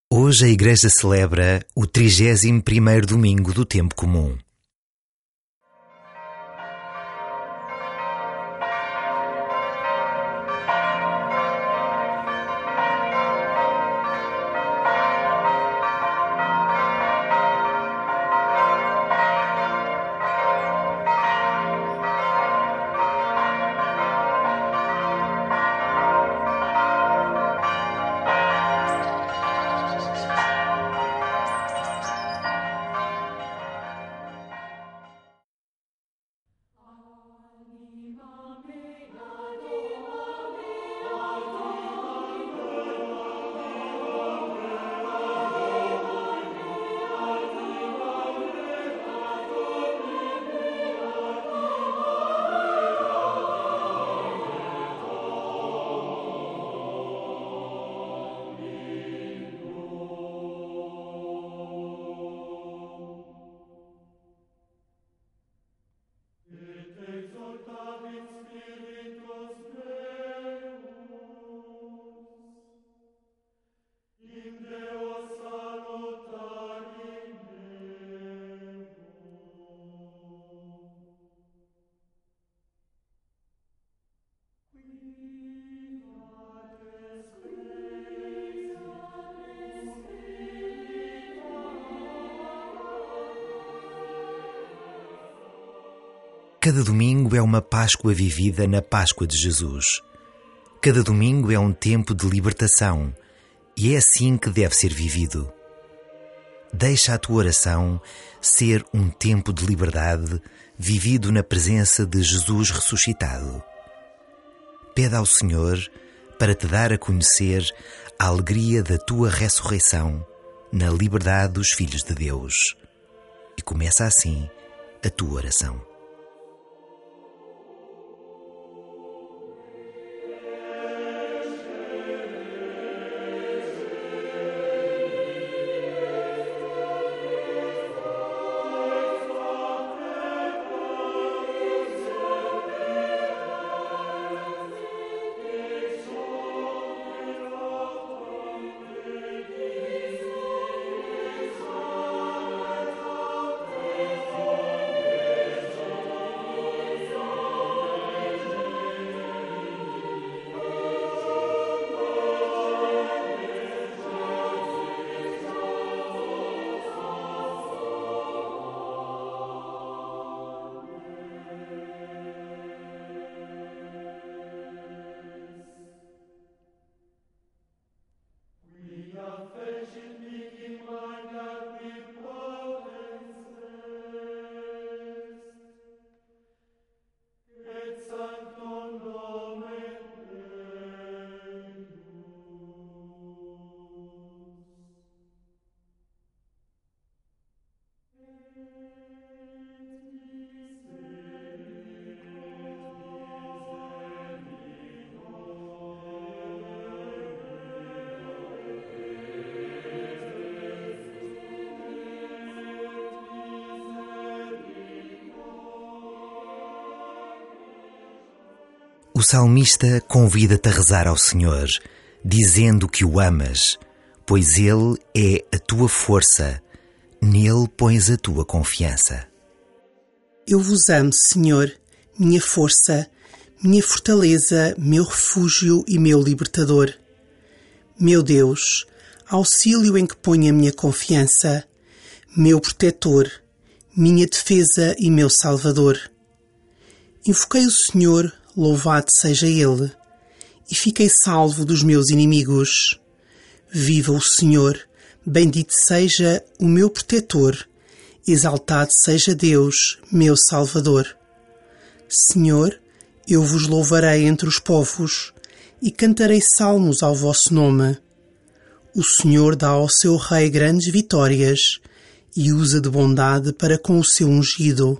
Hoje a Igreja celebra o 31º domingo do tempo comum. Cada domingo é uma Páscoa vivida na Páscoa de Jesus. Cada domingo é um tempo de libertação e é assim que deve ser vivido. Deixa a tua oração ser um tempo de liberdade vivido na presença de Jesus ressuscitado. Pede ao Senhor para te dar a conhecer a alegria da tua ressurreição na liberdade dos filhos de Deus. E começa assim a tua oração. O salmista convida-te a rezar ao Senhor, dizendo que o amas, pois Ele é a tua força, nele pões a tua confiança. Eu vos amo, Senhor, minha força, minha fortaleza, meu refúgio e meu libertador. Meu Deus, auxílio em que ponho a minha confiança, meu protetor, minha defesa e meu salvador. Invoquei o Senhor, louvado seja Ele, e fiquei salvo dos meus inimigos. Viva o Senhor, bendito seja o meu protetor, exaltado seja Deus, meu Salvador. Senhor, eu vos louvarei entre os povos e cantarei salmos ao vosso nome. O Senhor dá ao seu rei grandes vitórias e usa de bondade para com o seu ungido.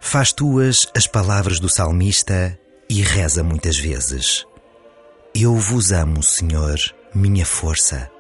Faz tuas as palavras do salmista e reza muitas vezes: Eu vos amo, Senhor, minha força.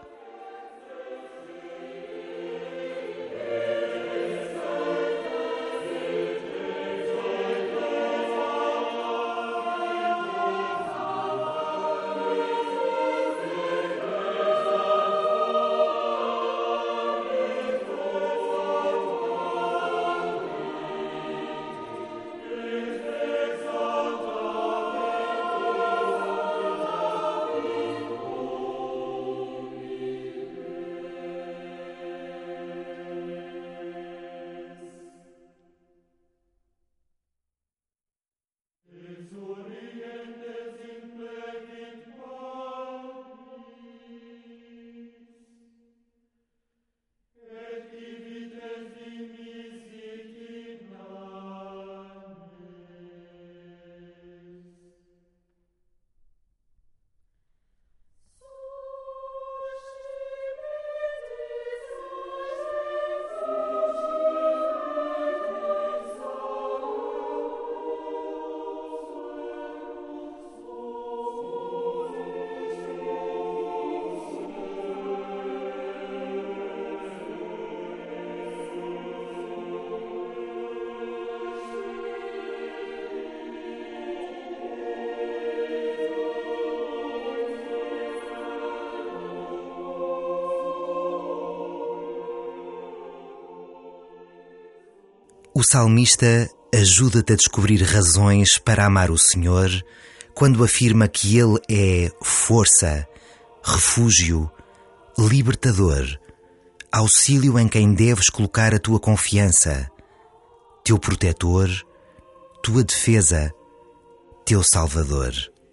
O salmista ajuda-te a descobrir razões para amar o Senhor quando afirma que Ele é força, refúgio, libertador, auxílio em quem deves colocar a tua confiança, teu protetor, tua defesa, teu salvador.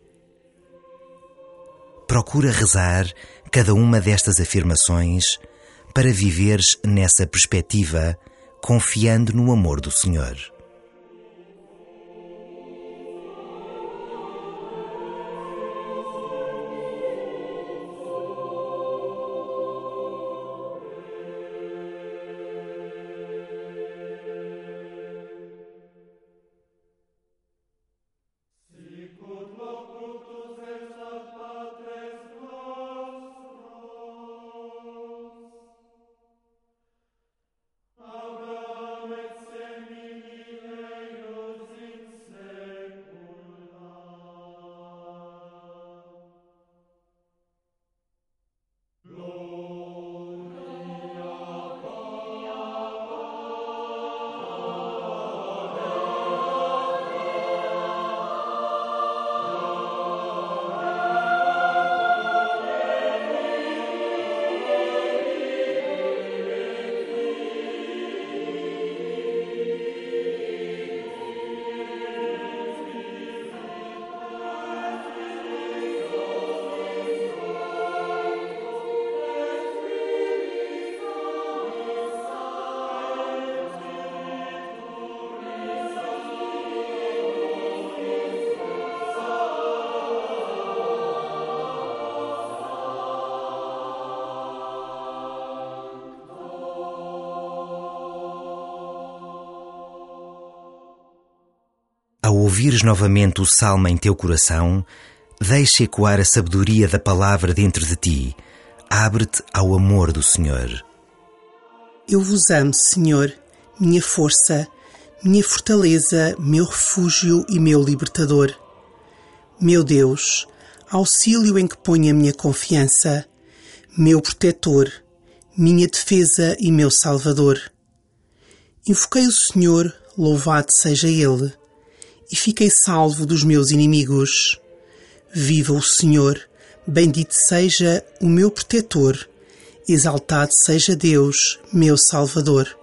Procura rezar cada uma destas afirmações para viveres nessa perspectiva, confiando no amor do Senhor. Ao ouvires novamente o salmo em teu coração, deixa ecoar a sabedoria da palavra dentro de ti. Abre-te ao amor do Senhor. Eu vos amo, Senhor, minha força, minha fortaleza, meu refúgio e meu libertador. Meu Deus, auxílio em que ponho a minha confiança, meu protetor, minha defesa e meu salvador. Invoquei o Senhor, louvado seja Ele, e fiquei salvo dos meus inimigos. Viva o Senhor, bendito seja o meu protetor, exaltado seja Deus, meu Salvador.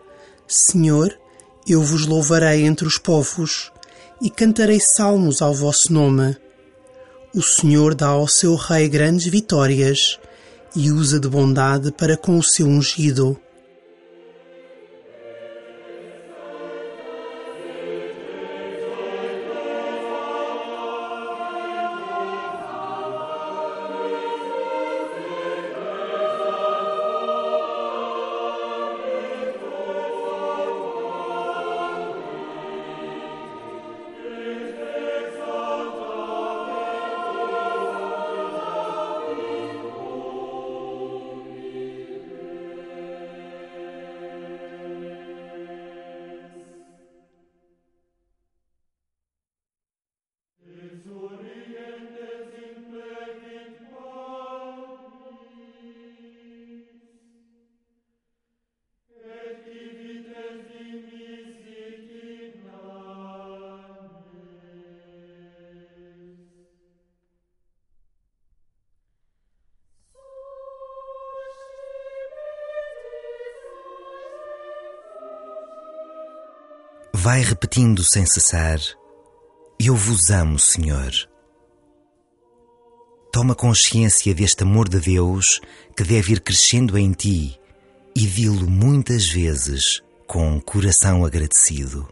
Senhor, eu vos louvarei entre os povos e cantarei salmos ao vosso nome. O Senhor dá ao seu rei grandes vitórias e usa de bondade para com o seu ungido. vai repetindo sem cessar: eu vos amo, Senhor. Toma consciência deste amor de Deus que deve ir crescendo em ti e di-lo muitas vezes com coração agradecido.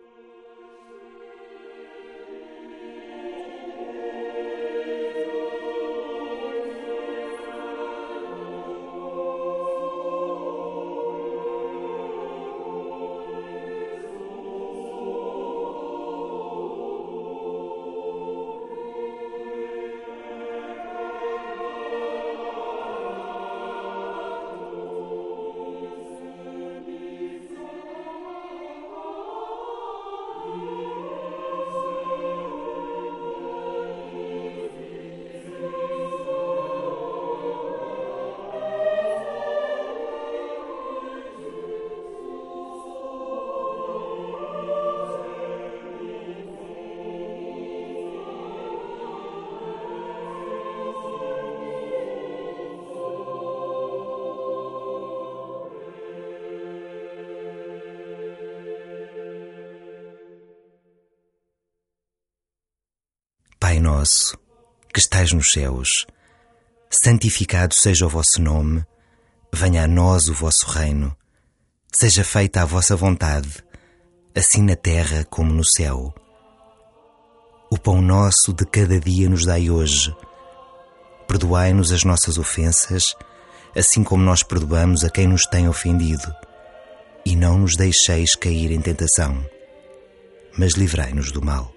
Pai nosso, que estais nos céus, santificado seja o vosso nome, venha a nós o vosso reino, seja feita a vossa vontade, assim na terra como no céu. O pão nosso de cada dia nos dai hoje. Perdoai-nos as nossas ofensas, assim como nós perdoamos a quem nos tem ofendido. E não nos deixeis cair em tentação, mas livrai-nos do mal.